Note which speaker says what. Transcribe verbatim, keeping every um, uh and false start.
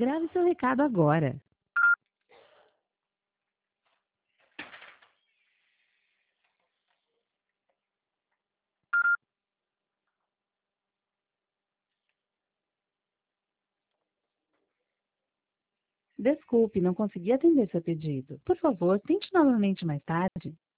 Speaker 1: Grave seu recado agora. Desculpe, não consegui atender seu pedido. Por favor, tente novamente mais tarde.